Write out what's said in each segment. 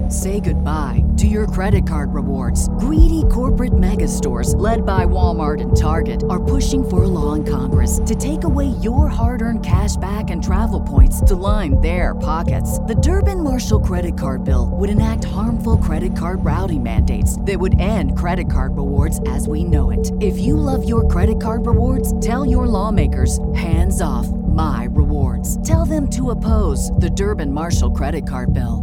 Say goodbye to your credit card rewards. Greedy corporate mega stores, led by Walmart and Target, are pushing for a law in Congress to take away your hard-earned cash back and travel points to line their pockets. The Durbin-Marshall credit card bill would enact harmful credit card routing mandates that would end credit card rewards as we know it. If you love your credit card rewards, tell your lawmakers, hands off my rewards. Tell them to oppose the Durbin-Marshall credit card bill.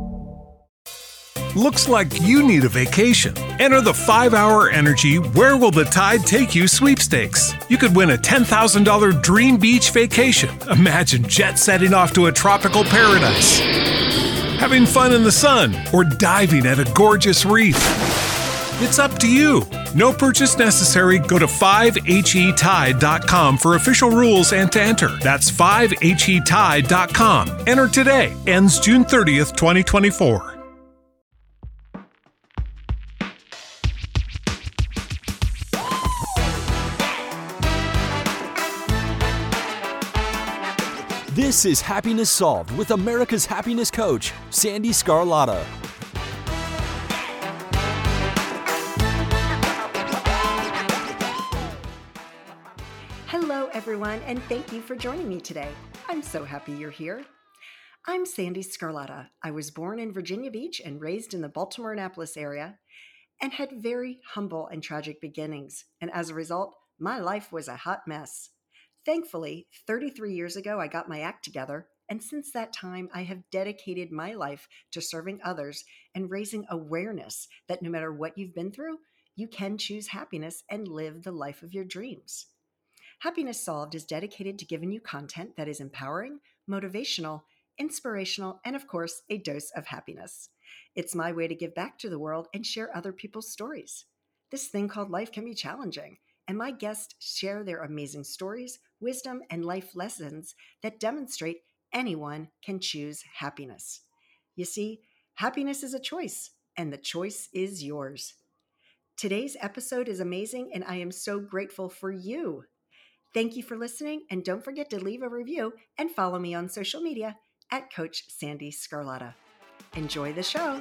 Looks like you need a vacation. Enter the 5-Hour Energy Where Will the Tide Take You sweepstakes. You could win a $10,000 dream beach vacation. Imagine jet setting off to a tropical paradise, having fun in the sun, or diving at a gorgeous reef. It's up to you. No purchase necessary. Go to 5HETide.com for official rules and to enter. That's 5HETide.com. Enter today. Ends June 30th, 2024. This is Happiness Solved with America's happiness coach, Sandy Scarlatta. Hello, everyone, and thank you for joining me today. I'm so happy you're here. I'm Sandy Scarlatta. I was born in Virginia Beach and raised in the Baltimore-Annapolis area and had very humble and tragic beginnings. And as a result, my life was a hot mess. Thankfully, 33 years ago, I got my act together, and since that time, I have dedicated my life to serving others and raising awareness that no matter what you've been through, you can choose happiness and live the life of your dreams. Happiness Solved is dedicated to giving you content that is empowering, motivational, inspirational, and of course, a dose of happiness. It's my way to give back to the world and share other people's stories. This thing called life can be challenging, and my guests share their amazing stories, wisdom, and life lessons that demonstrate anyone can choose happiness. You see, happiness is a choice, and the choice is yours. Today's episode is amazing, and I am so grateful for you. Thank you for listening, and don't forget to leave a review and follow me on social media at Coach Sandy Scarlatta. Enjoy the show.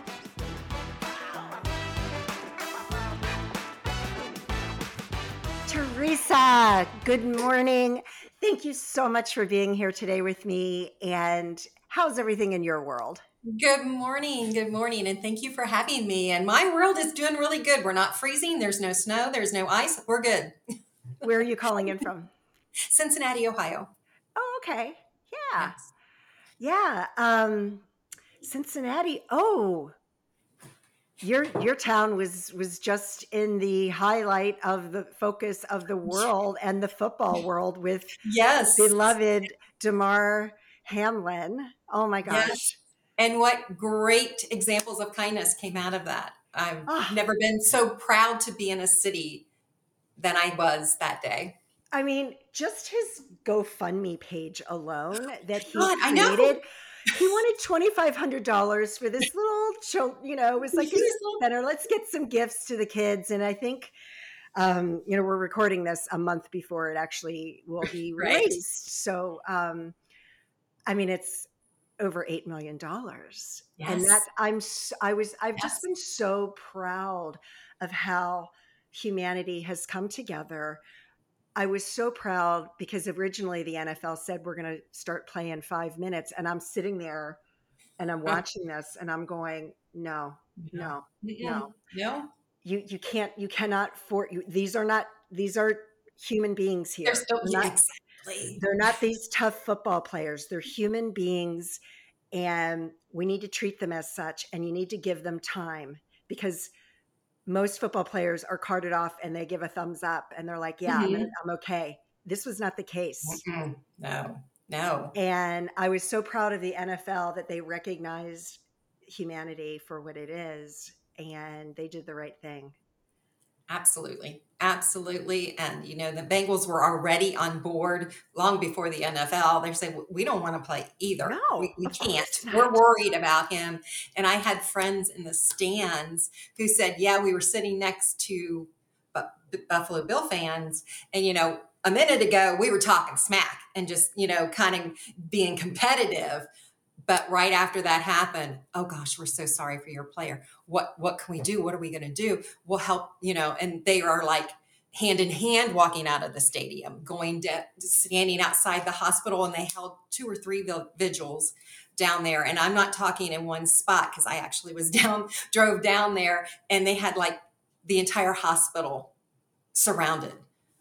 Teresa, good morning. Thank you so much for being here today with me. And how's everything in your world? Good morning. Good morning. And thank you for having me. And my world is doing really good. We're not freezing. There's no snow. There's no ice. We're good. Where are you calling in from? Cincinnati, Ohio. Oh, okay. Yeah. Yes. Yeah. Cincinnati. Oh, your town was just in the highlight of the focus of the world and the football world with Yes. beloved Damar Hamlin. Oh my gosh. Yes. And what great examples of kindness came out of that. I've never been so proud to be in a city than I was that day. I mean, just his GoFundMe page alone that he God, I know. created. He wanted $2,500 for this little, it was like a center. Let's get some gifts to the kids. And I think, we're recording this a month before it actually will be Right. released. So, it's over $8 million. Yes. And that I've just been so proud of how humanity has come together. I was so proud because originally the NFL said we're going to start playing 5 minutes, and I'm sitting there and I'm watching this and I'm going, no. You cannot these are human beings here. They're not these tough football players. They're human beings, and we need to treat them as such, and you need to give them time, because most football players are carted off and they give a thumbs up and they're like, yeah, I'm okay. This was not the case. No. And I was so proud of the NFL that they recognized humanity for what it is, and they did the right thing. Absolutely. And, the Bengals were already on board long before the NFL. They're saying, we don't want to play either. No, we can't. We're worried about him. And I had friends in the stands who said, yeah, we were sitting next to Buffalo Bill fans. And, a minute ago, we were talking smack and just, kind of being competitive. But right after that happened, oh gosh, we're so sorry for your player. What can we do? What are we going to do? We'll help, and they are like hand in hand walking out of the stadium, standing outside the hospital, and they held 2 or 3 vigils down there. And I'm not talking in one spot, because I actually drove down there, and they had like the entire hospital surrounded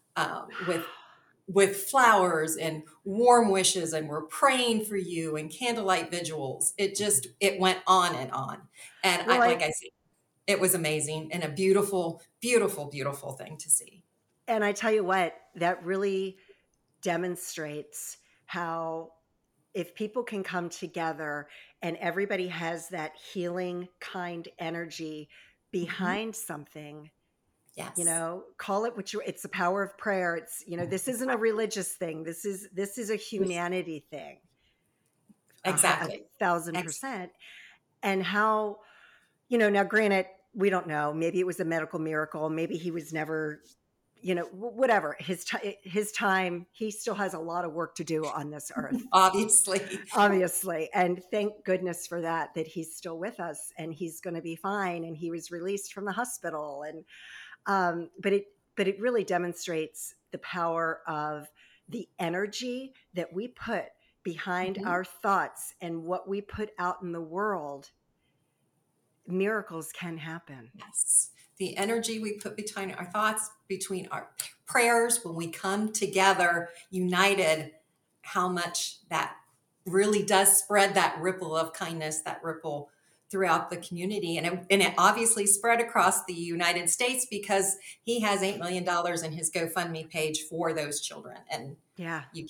with flowers and warm wishes, and we're praying for you, and candlelight vigils. It went on and on. And Well, like I said, it was amazing and a beautiful, beautiful, beautiful thing to see. And I tell you what, that really demonstrates how if people can come together and everybody has that healing kind energy behind something, Yes. call it it's the power of prayer. It's, this isn't a religious thing. This is a humanity thing. Exactly. 1,000%. And how, now granted, we don't know, maybe it was a medical miracle. Maybe he was never, whatever his time, he still has a lot of work to do on this earth. Obviously. And thank goodness for that he's still with us, and he's going to be fine. And he was released from the hospital. And, but it really demonstrates the power of the energy that we put behind our thoughts and what we put out in the world. Miracles can happen. Yes. The energy we put between our thoughts, between our prayers, when we come together united, how much that really does spread that ripple of kindness, that ripple throughout the community. And it obviously spread across the United States, because he has $8 million in his GoFundMe page for those children. And you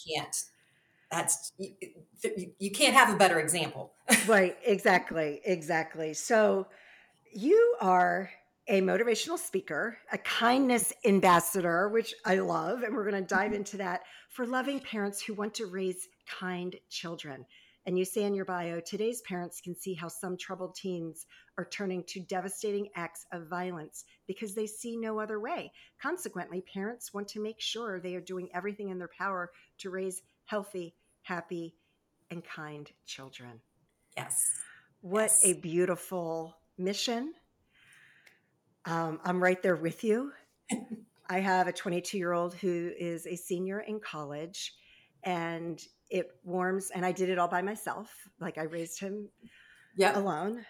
can't have a better example. Right. Exactly. So you are a motivational speaker, a kindness ambassador, which I love. And we're going to dive into that, for loving parents who want to raise kind children. And you say in your bio, today's parents can see how some troubled teens are turning to devastating acts of violence because they see no other way. Consequently, parents want to make sure they are doing everything in their power to raise healthy, happy, and kind children. Yes. What a beautiful mission. I'm right there with you. I have a 22-year-old who is a senior in college, and it warms, and I did it all by myself. Like, I raised him alone.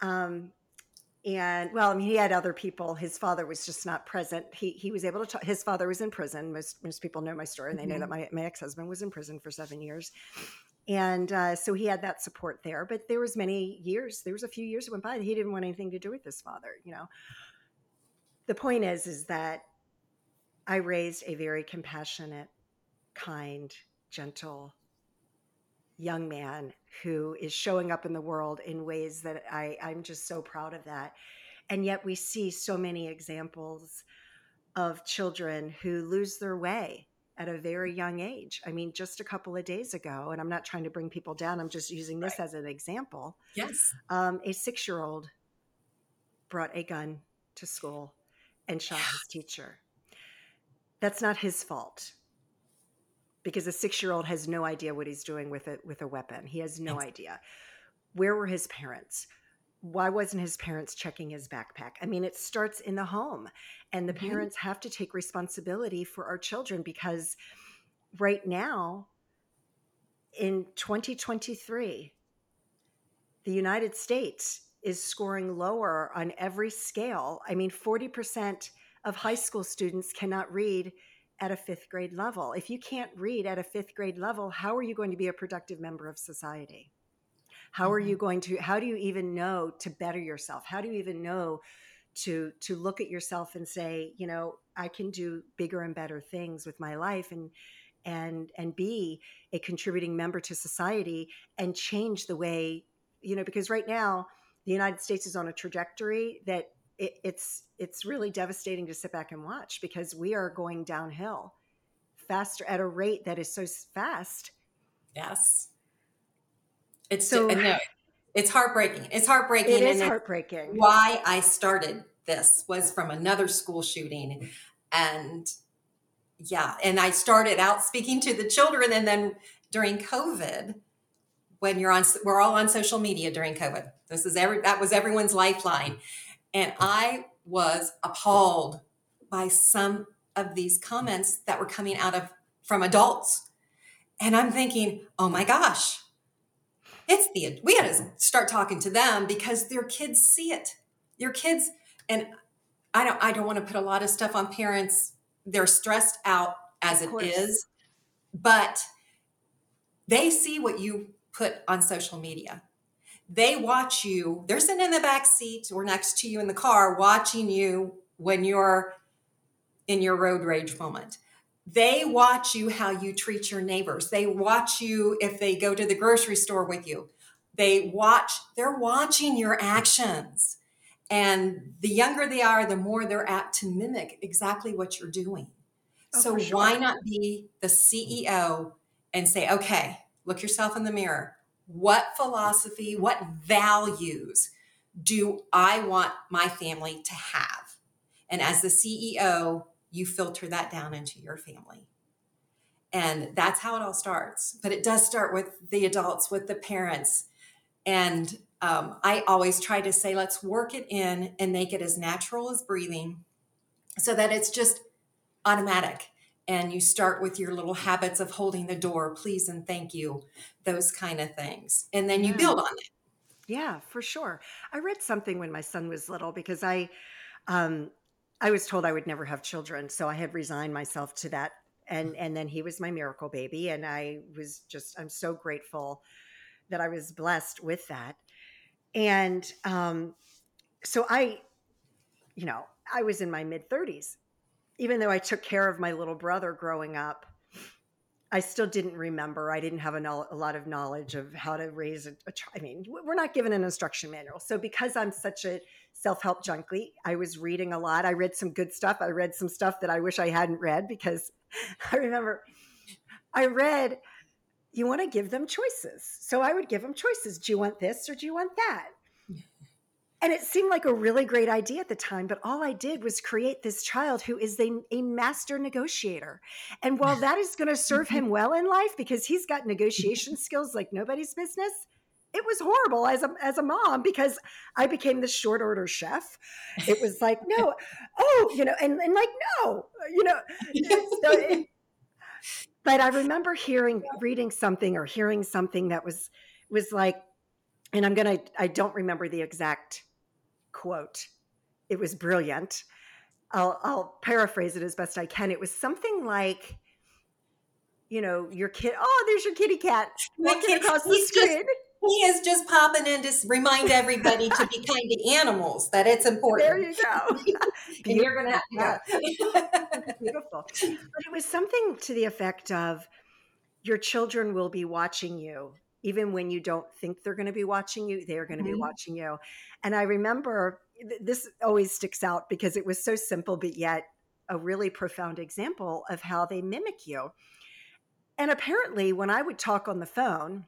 And well, I mean, he had other people. His father was just not present. He was able to talk. His father was in prison. Most people know my story, and they know that my ex-husband was in prison for 7 years. And so he had that support there. But there was a few years that went by that he didn't want anything to do with his father. The point is that I raised a very compassionate, kind, gentle young man who is showing up in the world in ways that I'm just so proud of that. And yet we see so many examples of children who lose their way at a very young age. I mean, just a couple of days ago, and I'm not trying to bring people down, I'm just using this as an example. Yes. A 6-year-old brought a gun to school and shot his teacher. That's not his fault, because a 6-year-old has no idea what he's doing with a weapon. He has no idea. Where were his parents? Why wasn't his parents checking his backpack? I mean, it starts in the home, and the parents have to take responsibility for our children, because right now in 2023, the United States is scoring lower on every scale. I mean, 40% of high school students cannot read at a 5th grade level. If you can't read at a 5th grade level, how are you going to be a productive member of society? How do you even know to better yourself? How do you even know to look at yourself and say, I can do bigger and better things with my life and be a contributing member to society and change the way, because right now the United States is on a trajectory that it's really devastating to sit back and watch, because we are going downhill faster at a rate that is so fast. Yes. It's heartbreaking. It's heartbreaking. It is heartbreaking. Why I started this was from another school shooting. And I started out speaking to the children, and then during COVID, when we're all on social media during COVID. That was everyone's lifeline. And I was appalled by some of these comments that were coming from adults. And I'm thinking, oh my gosh, we got to start talking to them because their kids see it. Your kids, and I don't want to put a lot of stuff on parents. They're stressed out as it is, but they see what you put on social media. They watch you. They're sitting in the back seat or next to you in the car watching you when you're in your road rage moment. They watch you how you treat your neighbors. They watch you if they go to the grocery store with you. They're watching your actions. And the younger they are, the more they're apt to mimic exactly what you're doing. So why not be the CEO and say, okay, look yourself in the mirror. What philosophy, what values do I want my family to have? And as the CEO, you filter that down into your family. And that's how it all starts. But it does start with the adults, with the parents. And I always try to say, let's work it in and make it as natural as breathing so that it's just automatic. And you start with your little habits of holding the door, please and thank you, those kind of things. And then you build on it. Yeah, for sure. I read something when my son was little because I was told I would never have children. So I had resigned myself to that. And then he was my miracle baby. And I'm so grateful that I was blessed with that. And so I was in my mid-30s. Even though I took care of my little brother growing up, I still didn't remember. I didn't have a lot of knowledge of how to raise a child. I mean, we're not given an instruction manual. So because I'm such a self-help junkie, I was reading a lot. I read some good stuff. I read some stuff that I wish I hadn't read because I remember I read, you want to give them choices. So I would give them choices. Do you want this or do you want that? And it seemed like a really great idea at the time, but all I did was create this child who is a master negotiator. And while that is going to serve him well in life because he's got negotiation skills like nobody's business, it was horrible as a mom because I became the short order chef. It was like, no, and like, no, but I remember reading something or hearing something that was like, and I don't remember the exact quote. It was brilliant. I'll paraphrase it as best I can. It was something like, your kid, oh, there's your kitty cat walking across the screen. He is just popping in to remind everybody to be kind to animals, that it's important. There you go. And you're going to have to go. Beautiful. But it was something to the effect of, your children will be watching you. Even when you don't think they're going to be watching you, they're going to be watching you. And I remember this always sticks out because it was so simple, but yet a really profound example of how they mimic you. And apparently when I would talk on the phone,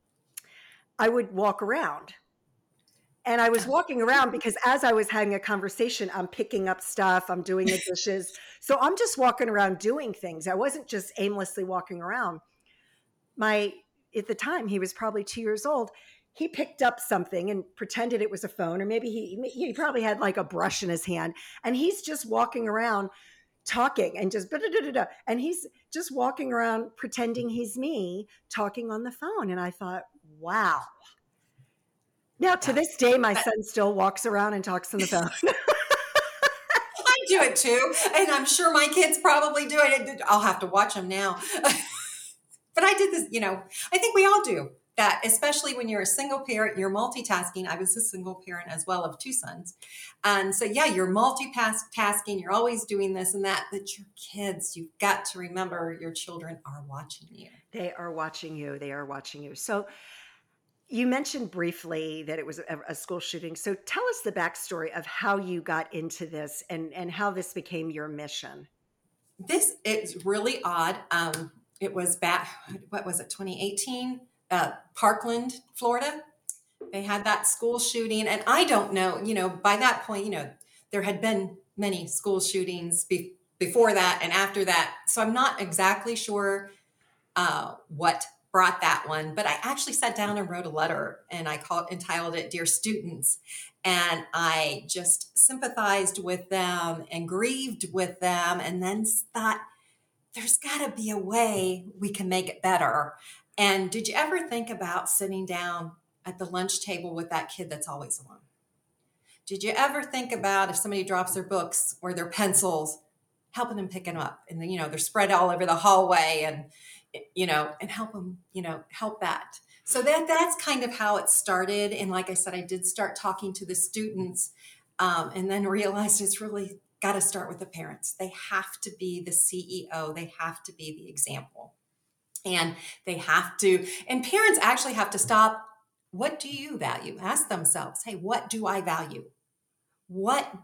I would walk around. And I was walking around because as I was having a conversation, I'm picking up stuff, I'm doing the dishes. So I'm just walking around doing things. I wasn't just aimlessly walking around. At the time, he was probably 2 years old. He picked up something and pretended it was a phone, or maybe he probably had like a brush in his hand, and he's just walking around talking and just and he's just walking around pretending he's me talking on the phone. And I thought, wow. Now to this day, my son still walks around and talks on the phone. I do it too, and I'm sure my kids probably do it. I'll have to watch them now. But I did this, I think we all do that, especially when you're a single parent, you're multitasking. I was a single parent as well of 2 sons. And so, yeah, you're multitasking. You're always doing this and that. But your kids, you've got to remember your children are watching you. They are watching you. They are watching you. So you mentioned briefly that it was a school shooting. So tell us the backstory of how you got into this and how this became your mission. This is really odd. It was back, 2018? Parkland, Florida. They had that school shooting. And I don't know, by that point, there had been many school shootings before that and after that. So I'm not exactly sure what brought that one, but I actually sat down and wrote a letter, and I entitled it Dear Students. And I just sympathized with them and grieved with them, and then thought, there's got to be a way we can make it better. And did you ever think about sitting down at the lunch table with that kid that's always alone? Did you ever think about if somebody drops their books or their pencils, helping them pick them up, and then, they're spread all over the hallway, and, and help them, help that. So that's kind of how it started. And like I said, I did start talking to the students, and then realized it's really got to start with the parents. They have to be the CEO. They have to be the example. And and parents actually have to stop. What do you value? Ask themselves, hey, what do I value? What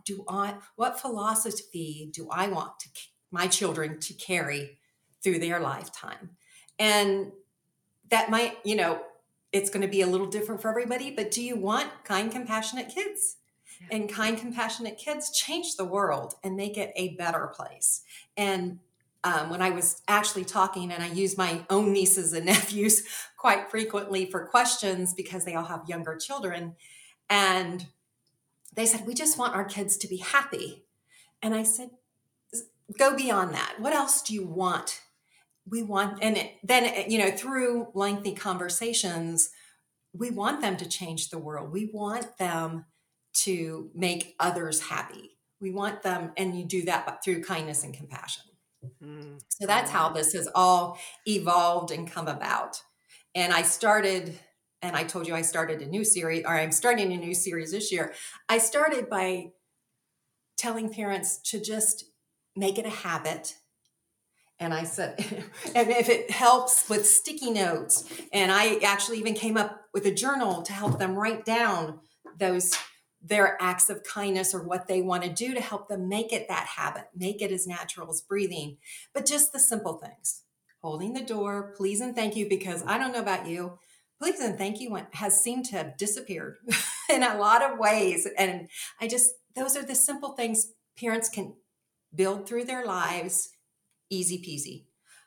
philosophy do I want my children to carry through their lifetime? And that might, it's going to be a little different for everybody, but do you want kind, compassionate kids? Yeah. And kind, compassionate kids change the world and make it a better place. And when I was actually talking, and I use my own nieces and nephews quite frequently for questions because they all have younger children, and they said, we just want our kids to be happy. And I said, go beyond that. What else do you want? We want, through lengthy conversations, we want them to change the world. We want them to make others happy. We want them, and you do that through kindness and compassion. Mm-hmm. So that's how this has all evolved and come about. And I told you I started a new series, or I'm starting a new series this year. I started by telling parents to just make it a habit. And I said, and if it helps with sticky notes, and I actually even came up with a journal to help them write down their acts of kindness or what they want to do to help them make it that habit, make it as natural as breathing. But just the simple things, holding the door, please and thank you, because I don't know about you, please and thank you has seemed to have disappeared in a lot of ways. And those are the simple things parents can build through their lives, easy peasy.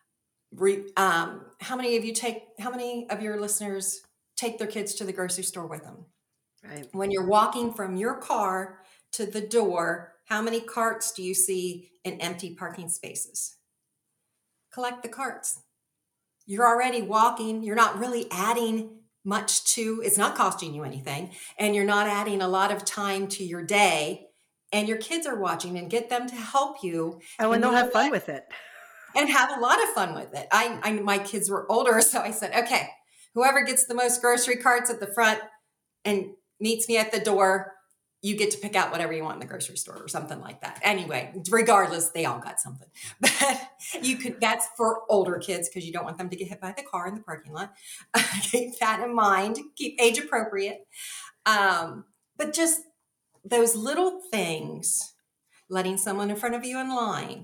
How many of your listeners take their kids to the grocery store with them? Right. When you're walking from your car to the door, how many carts do you see in empty parking spaces? Collect the carts. You're already walking. You're not really adding much it's not costing you anything, and you're not adding a lot of time to your day, and your kids are watching, and get them to help you. Oh, and they'll have fun with it. And have a lot of fun with it. My kids were older, so I said, okay, whoever gets the most grocery carts at the front and meets me at the door, you get to pick out whatever you want in the grocery store or something like that. Anyway, regardless, they all got something. But that's for older kids, because you don't want them to get hit by the car in the parking lot. Keep that in mind. Keep age appropriate. But just those little things, letting someone in front of you in line.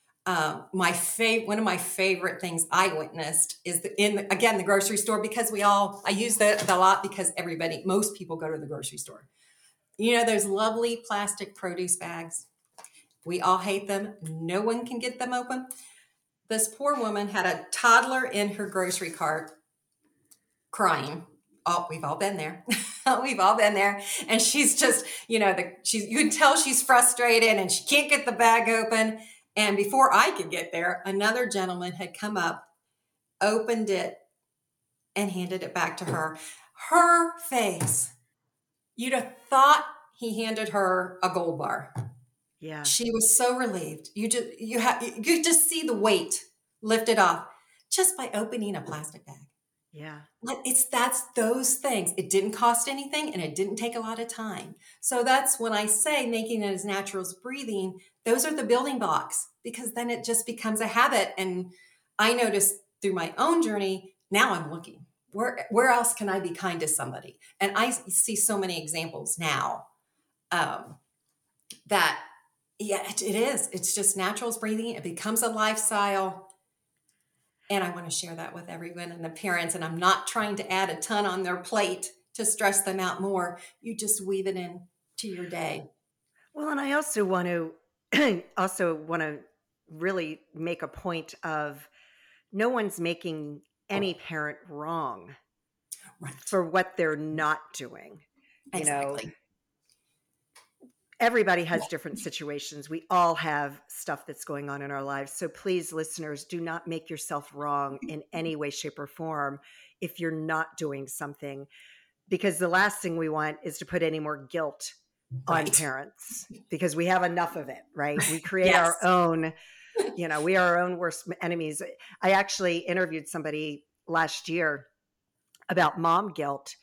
One of my favorite things I witnessed is the grocery store, because I use that a lot because most people go to the grocery store. Those lovely plastic produce bags. We all hate them. No one can get them open. This poor woman had a toddler in her grocery cart crying. Oh, we've all been there. We've all been there. And she's just, you can tell she's frustrated and she can't get the bag open. And before I could get there, another gentleman had come up, opened it, and handed it back to her. Her face, you'd have thought he handed her a gold bar. Yeah. She was so relieved. You just see the weight lifted off just by opening a plastic bag. Yeah. That's those things. It didn't cost anything, and it didn't take a lot of time. So that's when I say making it as natural as breathing. Those are the building blocks, because then it just becomes a habit. And I noticed through my own journey, now I'm looking, where else can I be kind to somebody? And I see so many examples now that, it is. It's just natural as breathing. It becomes a lifestyle. And I want to share that with everyone and the parents. And I'm not trying to add a ton on their plate to stress them out more. You just weave it in to your day. Well, and I also want to really make a point of, no one's making any parent wrong Right. for what they're not doing. Exactly. Everybody has different situations. We all have stuff that's going on in our lives. So please, listeners, do not make yourself wrong in any way, shape, or form if you're not doing something, because the last thing we want is to put any more guilt on parents, because we have enough of it, right? We create our own, we are our own worst enemies. I actually interviewed somebody last year about mom guilt.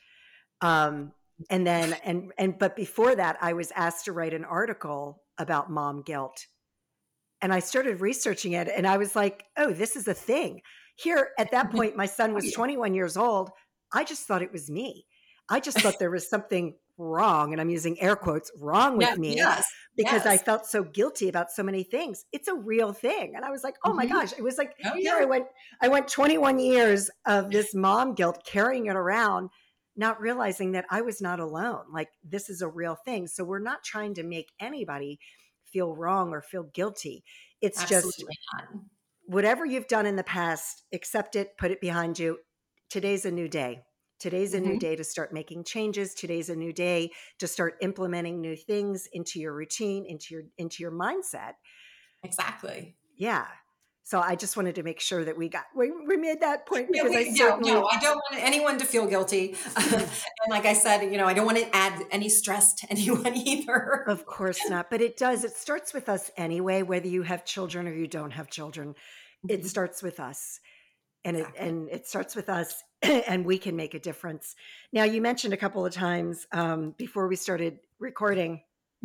But before that, I was asked to write an article about mom guilt. And I started researching it, and I was like, oh, this is a thing. Here, at that point, my son was 21 years old. I just thought it was me. I just thought there was something wrong, and I'm using air quotes, wrong with me, because I felt so guilty about so many things. It's a real thing. And I was like, oh my gosh, it was like, I went 21 years of this mom guilt, carrying it around, not realizing that I was not alone. Like, this is a real thing. So we're not trying to make anybody feel wrong or feel guilty. It's just whatever you've done in the past, accept it, put it behind you. Today's a new day. Today's a new day to start making changes. Today's a new day to start implementing new things into your routine, into your mindset. Exactly. Yeah. So I just wanted to make sure that we made that point, because I don't want anyone to feel guilty. And like I said, I don't want to add any stress to anyone either. Of course not. But it does. It starts with us anyway, whether you have children or you don't have children. It starts with us. And it starts with us, and we can make a difference. Now, you mentioned a couple of times before we started recording,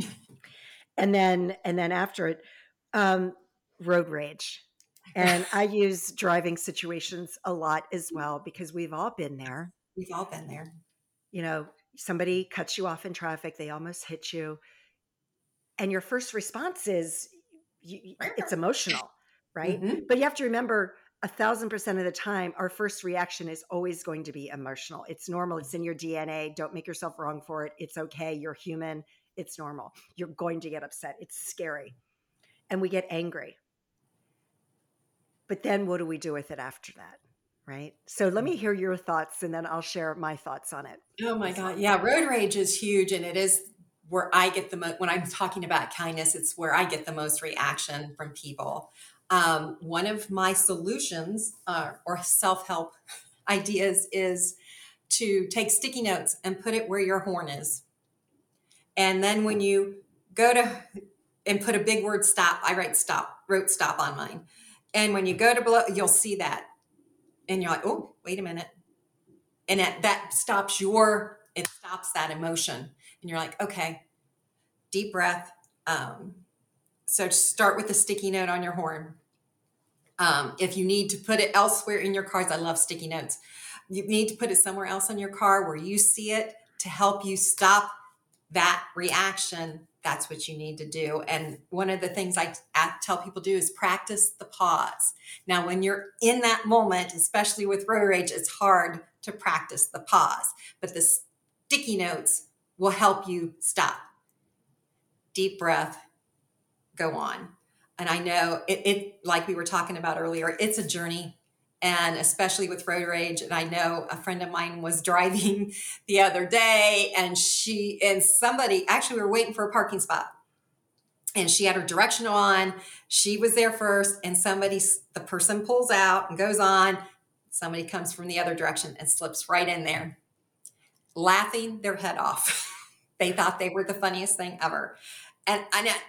and then after it, road rage. And I use driving situations a lot as well, because we've all been there. We've all been there. Somebody cuts you off in traffic, they almost hit you, and your first response is it's emotional, right? But you have to remember, 1,000% of the time, our first reaction is always going to be emotional. It's normal. It's in your DNA. Don't make yourself wrong for it. It's okay. You're human. It's normal. You're going to get upset. It's scary. And we get angry. But then what do we do with it after that? Right? So let me hear your thoughts, and then I'll share my thoughts on it. Oh my God. Yeah. Road rage is huge. And it is where I get the most, when I'm talking about kindness, it's where I get the most reaction from people. One of my solutions or self-help ideas is to take sticky notes and put it where your horn is. And then when you go to and put a big word stop, I wrote stop on mine. And when you go to blow, you'll see that. And you're like, oh, wait a minute. And that stops that emotion. And you're like, okay, deep breath. So start with a sticky note on your horn. If you need to put it elsewhere in your cars, I love sticky notes. You need to put it somewhere else on your car where you see it to help you stop that reaction. That's what you need to do. And one of the things I tell people to do is practice the pause. Now, when you're in that moment, especially with road rage, it's hard to practice the pause, but the sticky notes will help you stop. Deep breath, go on. And I know it, like we were talking about earlier, it's a journey. And especially with road rage. And I know a friend of mine was driving the other day, and somebody, actually we were waiting for a parking spot, and she had her directional on. She was there first, and the person pulls out and goes on. Somebody comes from the other direction and slips right in there, laughing their head off. They thought they were the funniest thing ever. And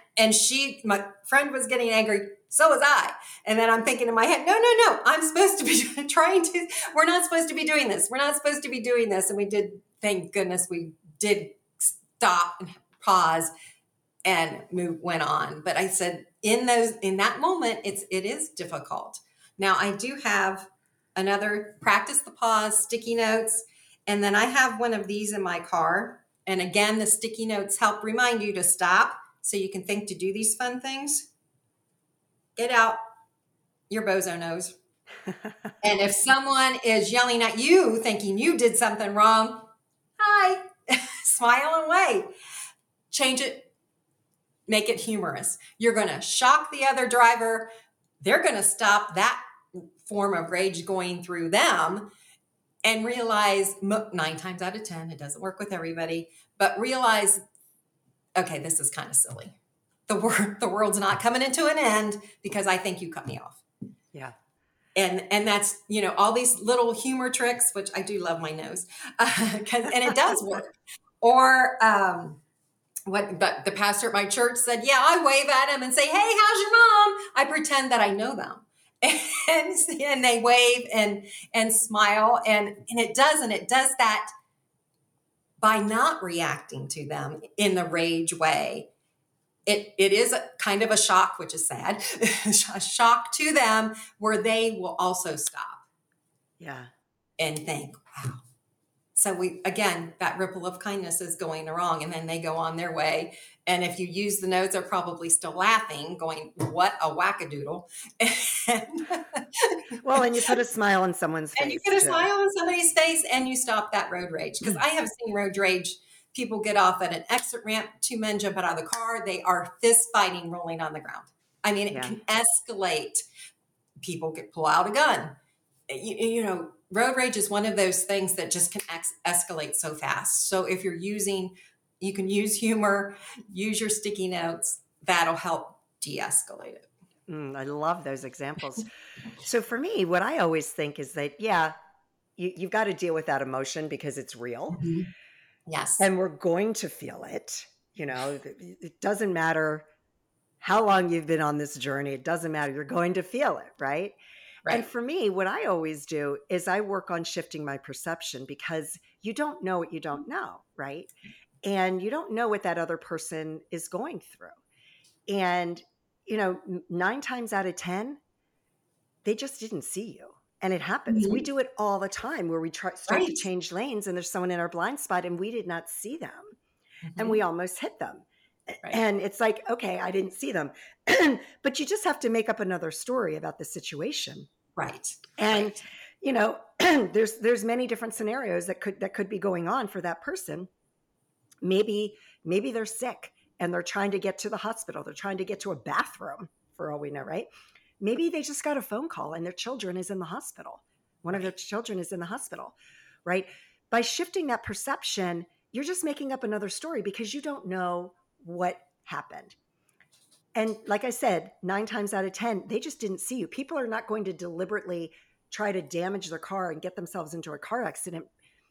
my friend was getting angry. So was I. And then I'm thinking in my head, no, I'm supposed to be we're not supposed to be doing this. We're not supposed to be doing this. And we did, thank goodness we did stop and pause and went on. But I said, in that moment, it is difficult. Now I do have another practice the pause, sticky notes. And then I have one of these in my car. And again, the sticky notes help remind you to stop so you can think to do these fun things. Get out your bozo nose. And if someone is yelling at you, thinking you did something wrong, hi, smile and wave. Change it, make it humorous. You're going to shock the other driver. They're going to stop that form of rage going through them, and realize 9 times out of 10, it doesn't work with everybody, but realize, okay, this is kind of silly. The world's not coming into an end because I think you cut me off. Yeah. And that's, all these little humor tricks, which I do love my nose, and it does work. Or but the pastor at my church said, yeah, I wave at him and say, hey, how's your mom? I pretend that I know them. And they wave and smile. And it does that by not reacting to them in the rage way. It is a kind of a shock, which is sad, a shock to them where they will also stop. Yeah. And think, wow. So that ripple of kindness is going wrong, and then they go on their way. And if you use the notes, they're probably still laughing, going, what a wackadoodle. Well, and you put a smile on someone's face. And you put a smile on somebody's face, and you stop that road rage. Because I have seen road rage. People get off at an exit ramp, 2 men jump out of the car. They are fist fighting, rolling on the ground. I mean, it can escalate. People pull out a gun. Road rage is one of those things that just can escalate so fast. So if you can use humor, use your sticky notes. That'll help de-escalate it. I love those examples. So for me, what I always think is that, you've got to deal with that emotion because it's real. Mm-hmm. Yes. And we're going to feel it. It doesn't matter how long you've been on this journey. It doesn't matter. You're going to feel it, right? Right. And for me, what I always do is I work on shifting my perception, because you don't know what you don't know, right? And you don't know what that other person is going through. And, 9 times out of 10, they just didn't see you. And it happens. Mm-hmm. We do it all the time where we start to change lanes and there's someone in our blind spot and we did not see them. Mm-hmm. And we almost hit them. Right. And it's like, okay, I didn't see them. But you just have to make up another story about the situation. Right. And, there's many different scenarios that could be going on for that person. Maybe they're sick and they're trying to get to the hospital. They're trying to get to a bathroom, for all we know, right? Maybe they just got a phone call and their children is in the hospital. One of their children is in the hospital, right? By shifting that perception, you're just making up another story because you don't know what happened. And like I said, 9 times out of 10, they just didn't see you. People are not going to deliberately try to damage their car and get themselves into a car accident,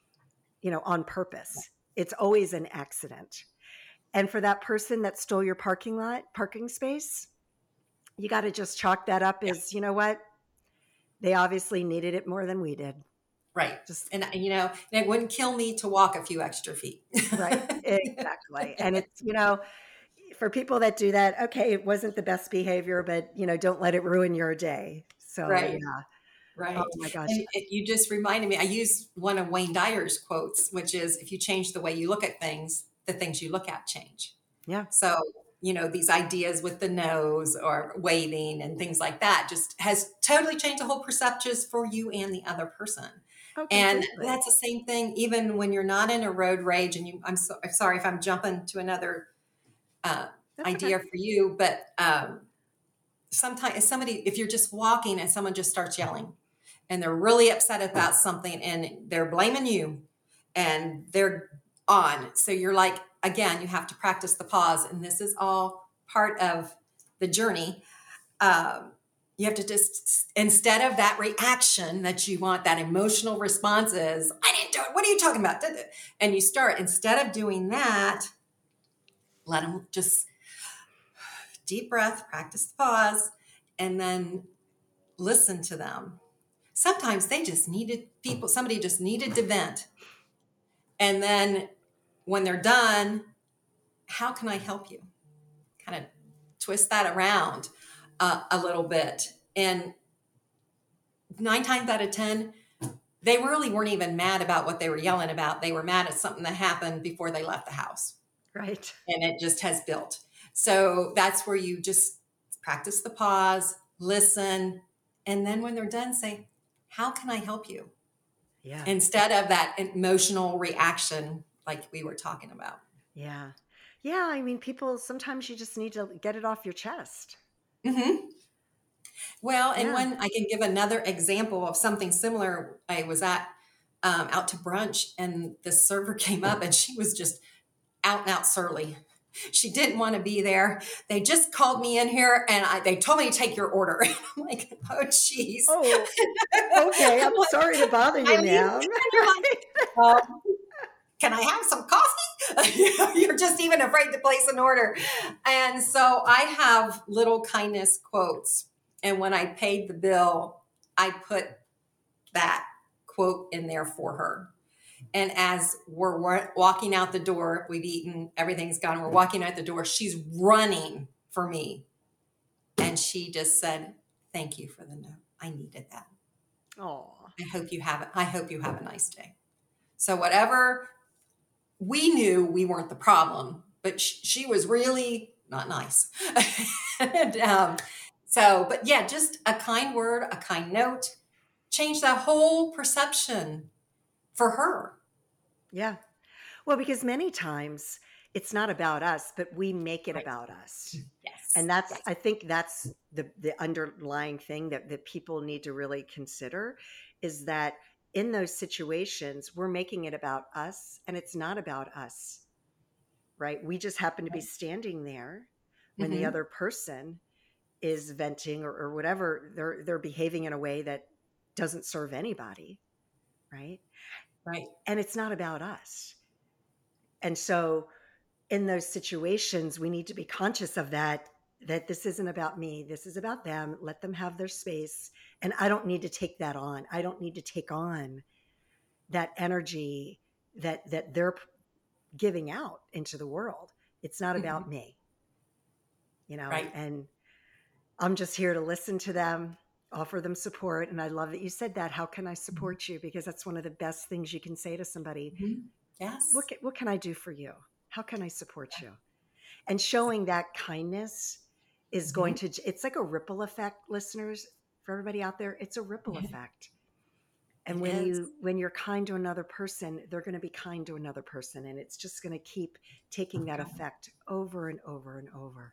on purpose. It's always an accident. And for that person that stole your parking space, you got to just chalk that up as, you know what? They obviously needed it more than we did. Right. And it wouldn't kill me to walk a few extra feet. Right. Exactly. And it's, for people that do that, okay, it wasn't the best behavior, but, don't let it ruin your day. So, right. Yeah. Right. Oh my gosh. And you just reminded me, I use one of Wayne Dyer's quotes, which is, if you change the way you look at things, the things you look at change. Yeah. So, these ideas with the nose or waving and things like that just has totally changed the whole perceptions for you and the other person. Okay, and that's the same thing, even when you're not in a road rage. And I'm sorry if I'm jumping to another idea for you, but sometimes if you're just walking and someone just starts yelling and they're really upset about something and they're blaming you and they're on. So you're like, again, you have to practice the pause. And this is all part of the journey. You have to just, instead of that reaction that you want, that emotional response is, I didn't do it. What are you talking about? And you start, instead of doing that, let them just deep breath, practice the pause, and then listen to them. Sometimes somebody just needed to vent. And then when they're done, how can I help you? Kind of twist that around a little bit. And 9 times out of 10, they really weren't even mad about what they were yelling about. They were mad at something that happened before they left the house. Right. And it just has built. So that's where you just practice the pause, listen, and then when they're done, say, how can I help you? Yeah. Instead of that emotional reaction like we were talking about. Yeah. Yeah. I mean, people, sometimes you just need to get it off your chest. Mm-hmm. Well, and Yeah. when I can give another example of something similar, I was at out to brunch, and the server came up, and she was just out and out surly. She didn't want to be there. They just called me in here, and they told me to take your order. I'm like, oh, geez. Oh, okay. I'm sorry to bother you, Eileen, ma'am. and you're like, can I have some coffee? You're just even afraid to place an order. And so I have little kindness quotes. And when I paid the bill, I put that quote in there for her. And as we're walking out the door, we've eaten, everything's gone, we're walking out the door, she's running for me. And she just said, thank you for the note. I needed that. Oh, I hope you have a nice day. So whatever, we knew we weren't the problem, but she was really not nice. And, but yeah, just a kind word, a kind note, changed that whole perception for her. yeah. Well, because many times it's not about us, but we make it about us. Yes. And I think that's the underlying thing that people need to really consider, is that in those situations, we're making it about us, and it's not about us, right? We just happen to be standing there when the other person is venting or whatever, they're behaving in a way that doesn't serve anybody, right? Right. And it's not about us. And so in those situations, we need to be conscious of that this isn't about me. This is about them. Let them have their space. And I don't need to take that on. I don't need to take on that energy that they're giving out into the world. It's not about me, Right. And I'm just here to listen to them, offer them support. And I love that you said that. How can I support you? Because that's one of the best things you can say to somebody. Yes. What can I do for you? How can I support you? And showing that kindness is going to, it's like a ripple effect, listeners, for everybody out there. It's a ripple effect. And when you're kind to another person, they're going to be kind to another person. And it's just going to keep taking that effect over and over and over.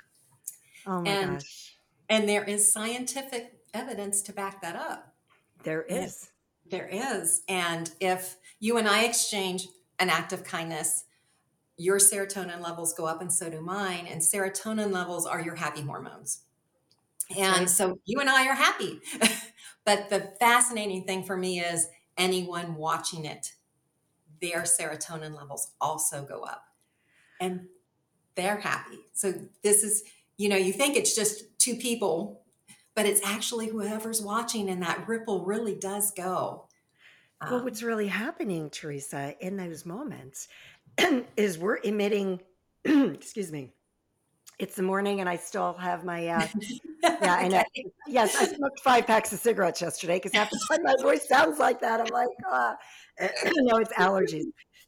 Oh my gosh. And there is scientific evidence to back that up. There is. There is. And if you and I exchange an act of kindness, your serotonin levels go up, and so do mine. And serotonin levels are your happy hormones. And so you and I are happy. But the fascinating thing for me is anyone watching it, their serotonin levels also go up, and they're happy. So this is, you think it's just two people, but it's actually whoever's watching, and that ripple really does go. Well, what's really happening, Teresa, in those moments is we're emitting, excuse me, it's the morning and I still have my, and yes, I smoked 5 packs of cigarettes yesterday because half the time my voice sounds like that. I'm like, no, it's allergies.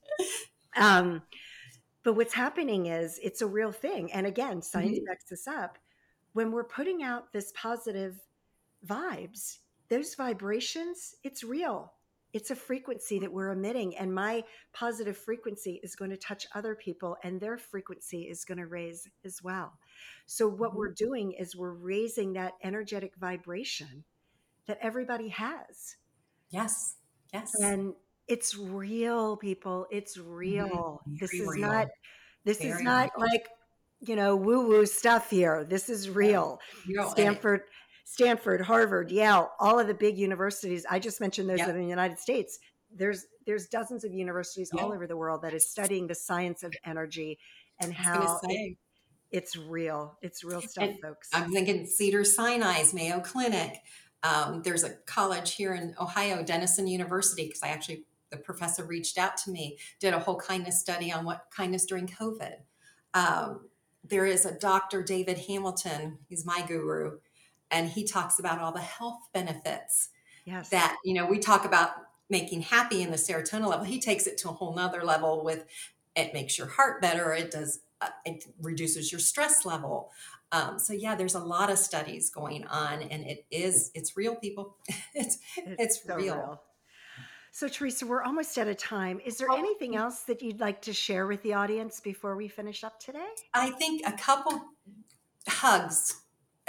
But what's happening is it's a real thing. And again, science backs this up. When we're putting out this positive vibes, those vibrations, it's real. It's a frequency that we're emitting, and my positive frequency is going to touch other people, and their frequency is going to raise as well. So what we're doing is we're raising that energetic vibration that everybody has. Yes. Yes. And it's real, people. It's real. This is real. not Very like, woo-woo stuff here. This is real. Real. Stanford, Harvard, Yale, all of the big universities. I just mentioned those that are in the United States. There's dozens of universities all over the world that is studying the science of energy and how it's real. It's real stuff, folks. I'm thinking Cedars-Sinai's, Mayo Clinic. There's a college here in Ohio, Denison University, because the professor reached out to me, did a whole kindness study on what kindness during COVID. There is a Dr. David Hamilton, he's my guru, and he talks about all the health benefits that, we talk about making happy in the serotonin level. He takes it to a whole nother level with, it makes your heart better. It reduces your stress level. So there's a lot of studies going on, and it's real, people. It's so real. So Teresa, we're almost out of time. Is there anything else that you'd like to share with the audience before we finish up today? I think a couple hugs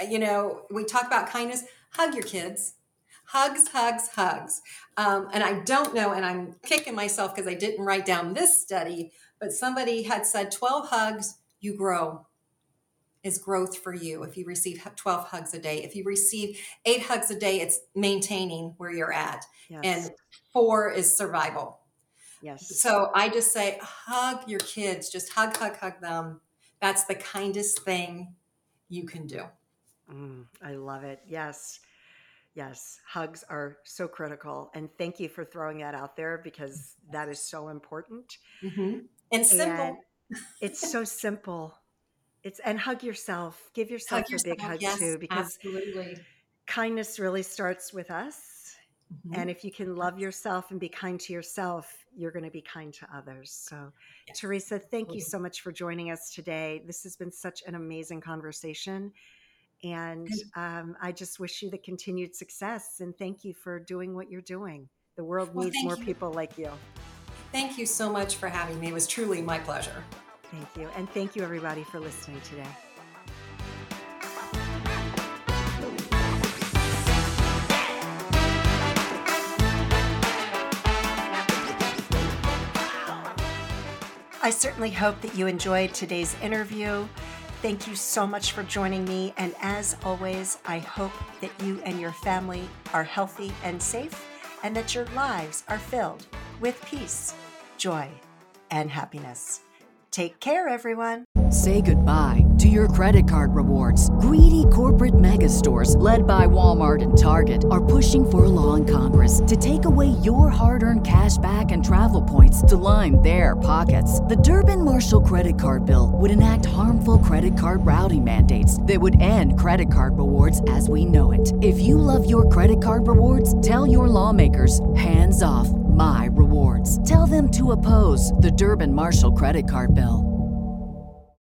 we talk about kindness. Hug your kids. Hugs, hugs, hugs. And I don't know, and I'm kicking myself because I didn't write down this study, but somebody had said 12 hugs, you grow. Is growth for you if you receive 12 hugs a day. If you receive 8 hugs a day, it's maintaining where you're at. Yes. And 4 is survival. Yes. So I just say, hug your kids. Just hug, hug, hug them. That's the kindest thing you can do. I love it. Yes. Yes. Hugs are so critical. And thank you for throwing that out there because that is so important. And simple. And it's so simple. And hug yourself. Give yourself a big hug too, because absolutely. Kindness really starts with us. And if you can love yourself and be kind to yourself, you're going to be kind to others. So, Teresa, thank you so much for joining us today. This has been such an amazing conversation. And I just wish you the continued success. And thank you for doing what you're doing. The world needs more people like you. Thank you so much for having me. It was truly my pleasure. Thank you. And thank you, everybody, for listening today. I certainly hope that you enjoyed today's interview. Thank you so much for joining me. And as always, I hope that you and your family are healthy and safe, and that your lives are filled with peace, joy, and happiness. Take care, everyone. Say goodbye to your credit card rewards. Greedy corporate mega stores, led by Walmart and Target, are pushing for a law in Congress to take away your hard-earned cash back and travel points to line their pockets. The Durbin-Marshall credit card bill would enact harmful credit card routing mandates that would end credit card rewards as we know it. If you love your credit card rewards, tell your lawmakers, hands off my rewards. Tell them to oppose the Durbin-Marshall credit card bill.